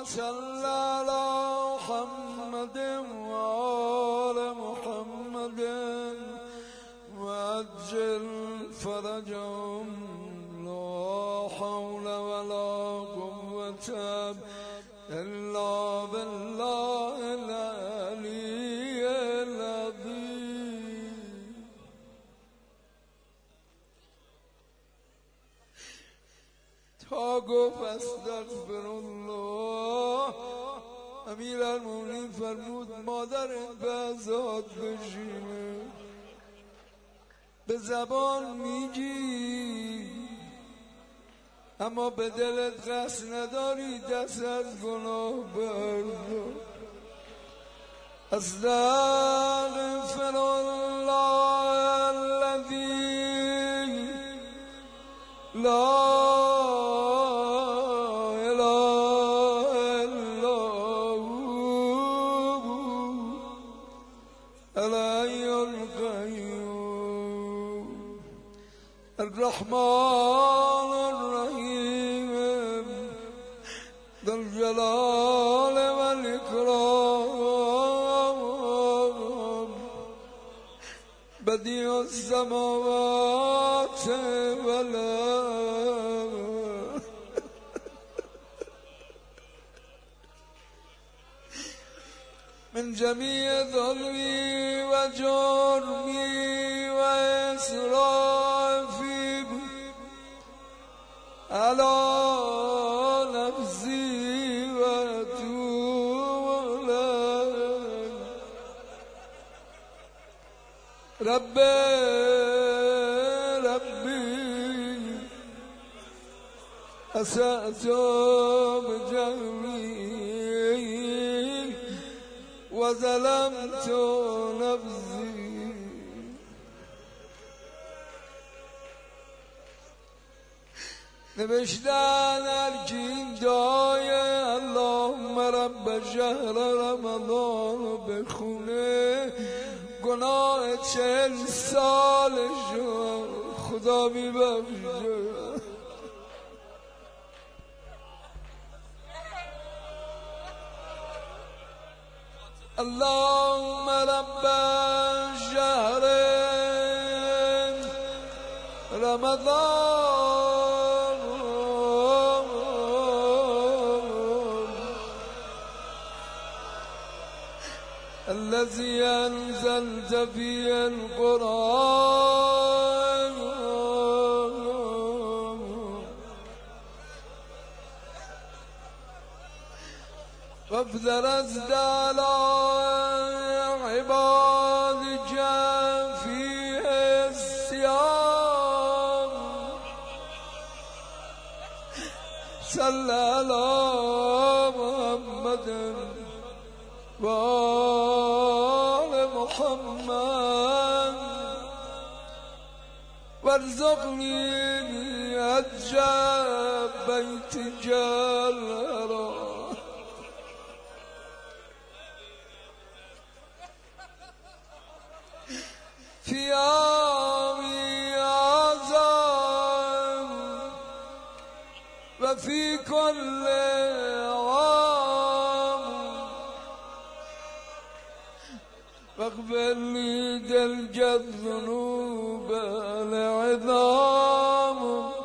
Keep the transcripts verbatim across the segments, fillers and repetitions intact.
صل على محمد وآل محمد وعجل فرجهم لا حول ولا قوة إلا بالله العلي العظيم. تا گفت استغفر الله، امیرالمومنین فرمود مادر به ازاد بشینه. به زبان میگی اما به دلت قصد نداری دست از گناه بردار. استغفر الله الذی لا الرحمن الرحيم ذو الجلال والإكرام بديع السماوات والأرض من جميع ظلمي وجرمي وإسرافي على نفسي وأتوب إليك. ربي ربي أسأت بجهلي وظلمت نفسي. نوشتن ارکین دای اللهم رب شهر رمضان رو بخونه، گناه چهل سالشو خدا میبخشه. اللهم رب شهر رمضان الذي أنزلت فيه القرآن فافترست على عبادك فيه الصيام. صل على محمد وآل محمد وارزقني حج بيتك الحرام. في عامي هذا وفي كل واغفر لي دلج الذنوب العظام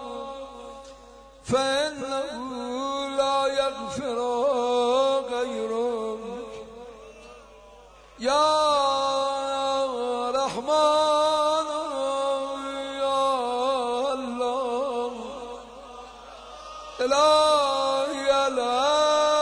فإنه لا يغفر غيرك يا رحمن يا الله إلهي الله.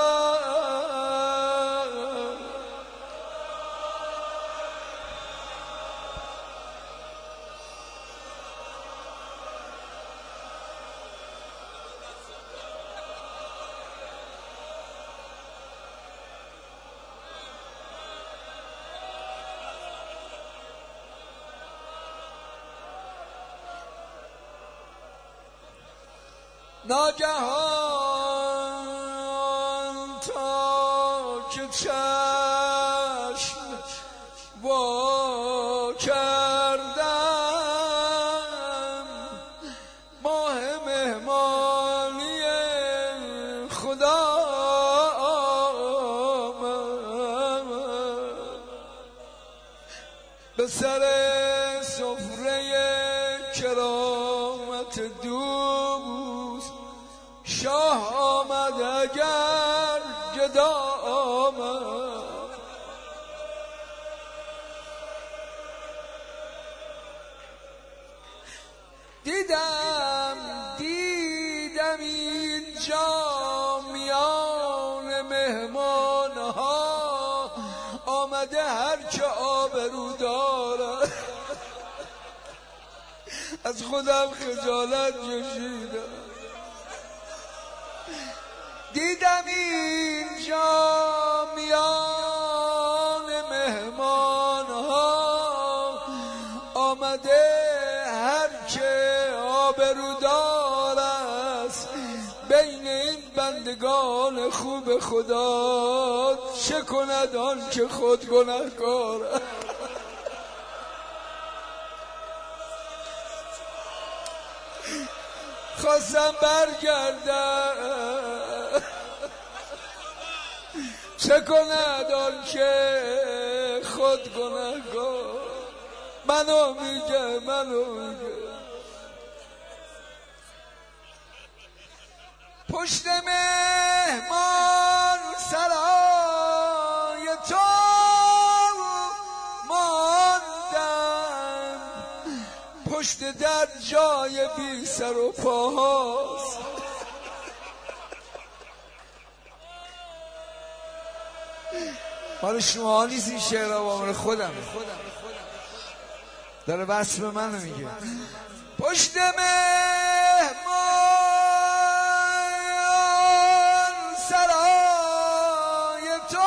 ناگهان تا که چشم وا کردم ماه مهمانی خدا سر سفره کرامت دوست شاه آمد اگر گدا آمد. دیدم دیدم اینجا میان مهمان ها آمده هر که آبرو دارد. از خودم خجالت کشیدم. دیدم اینجا میان مهمان ها آمده هر که آبرودار است بین این بندگان خوب خدا، چه کند آن که خود گنهکار است. خواستم برگردم، چه کند آن که خود گنهکار. منو میگه منو میگه پشت مهمان سرای تو ماندم، پشت در جای بی سر و پاست. مال شما نیست این شعر ها، مال خودم داره وصف منو میگه. پشت مهمان سرای تو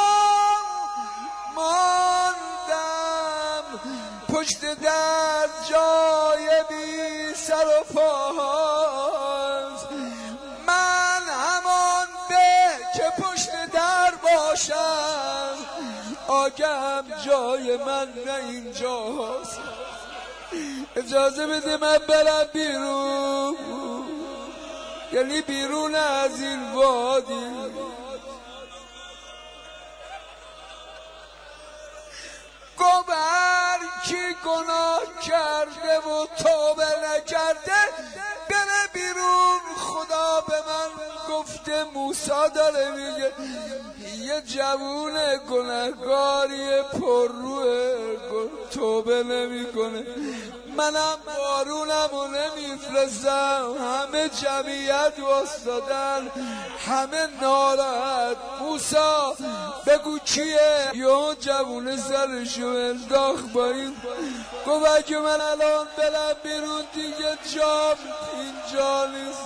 ماندم، پشت در جای بی سر و پاست. من همان به که پشت در باشم، آگهم جای من نه اینجاست. اجازه بده من برم بیرون، یعنی بیرون از این وادی. گفت هر کی گناه کرده و توبه نکرده بره بیرون. خدا به من گفته، موسی داره میگه یه جوون گناهکاری پر روه توبه نمیکنه، منم بارونمو نمیفرستم. همه جمعیت واسدادن، همه ناراحت. موسی بگو کیه؟ یه جوون سرشو انداخت با این. گفت اگه من الان برم بیرون دیگه جام اینجا نیست،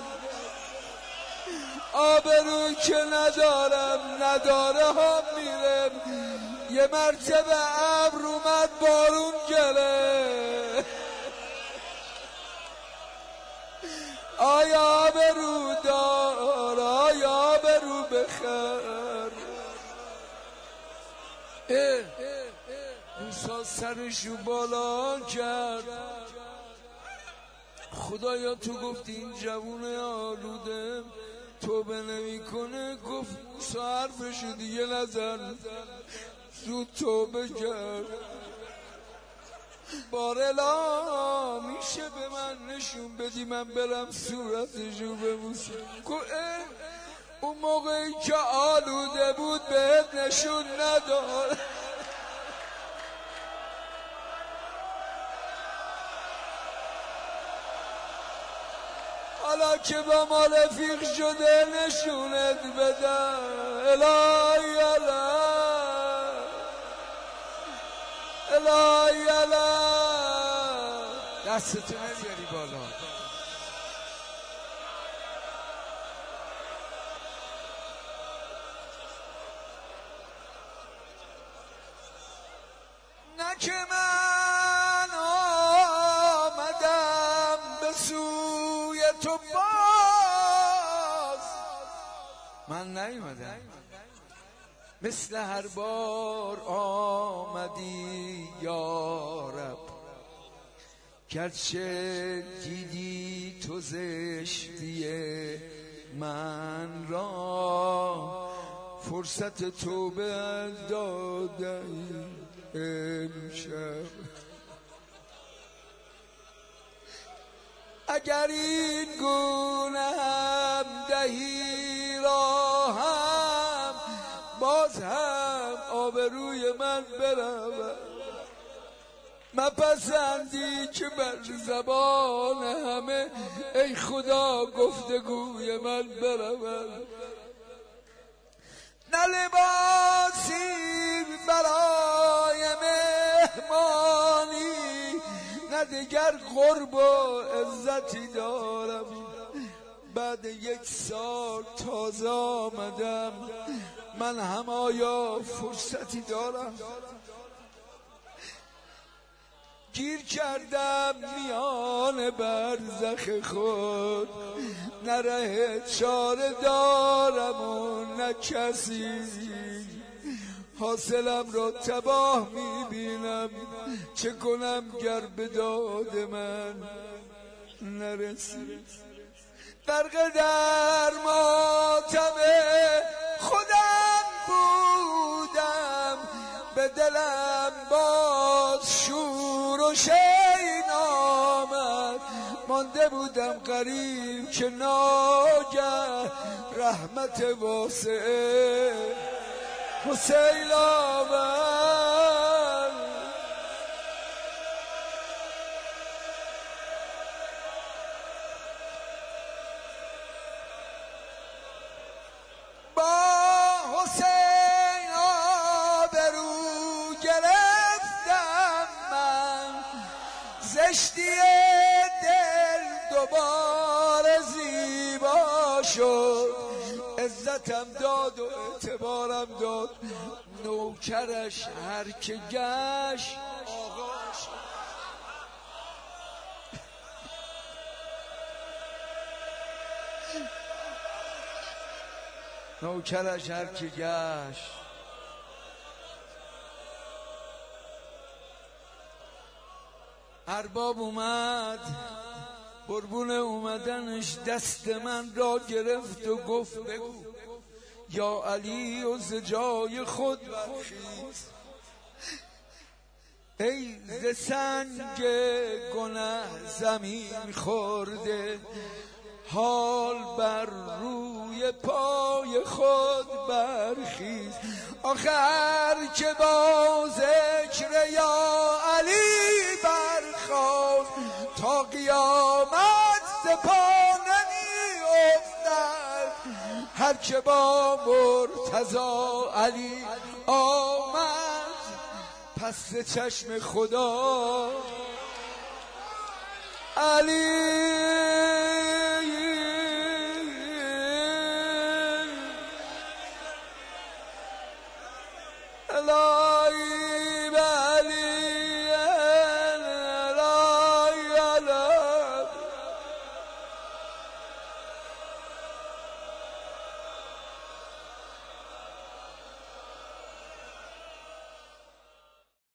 آبرو که ندارم نداره ها میرم. یه مرتبه ابر اومد بارون گره، آیا آبرو دار، آیا آبرو بخیر. موسی سرشو بالا کرد، خدایا تو گفتی این جوون آلوده توبه نمی کنه. گفت موسی حرفشو دیگه نزن، زود توبه کرد. بارلا میشه به من نشون بدی من برم صورتشو ببوسم؟ گفت اون موقعی که آلوده بود بهت نشون نداد. حالا که با ما رفیق شده نشونت بدم. الهی الهی الهی الهی دستتو نمیاری بالا. نه که من آمدم به سوی تو باز، من نیومدم مثل هر بار آمدی یا رب. گرچه دیدی تو زشتی من را، فرصت توبه دادی امشب اگر این گونه هم دهی راهم باز هم آبروی من برود مپسندی که بر زبان همه ای خدا گفتگوی من برود نه لباسی برای مهمانی نه دیگر قرب و عزتی دارم بعد یک سال تازه آمدم من هم آیا فرصتی دارم گیر کردم میان برزخ خود نه ره چاره دارم و نه کسی حاصلم را تباه میبینم چه کنم گر به داد من نرسید غرق در ماتم خودم بودم به دلم باز شور و شین آمد مانده بودم غریب که ناگه رحمت واسعه حسین آمد با حسین آبرو گرفتم من زشتی دل دوباره زیبا شد عزتم داد و اعتبارم داد نوکرش هر که گشت آقاش نوکرش هر که گشت ارباب اومد قربون اومدنش دست من را گرفت و گفت بگو یا علی و ز جای خود برخیز ای ز سنگ گنه زمین خورده حال بر روی پای خود برخیز آخر که با ذکر یا علی برخاست تا قیامت ز پا نمی افتد هر که با مرتضی علی آمد پس چشم خدا علی لا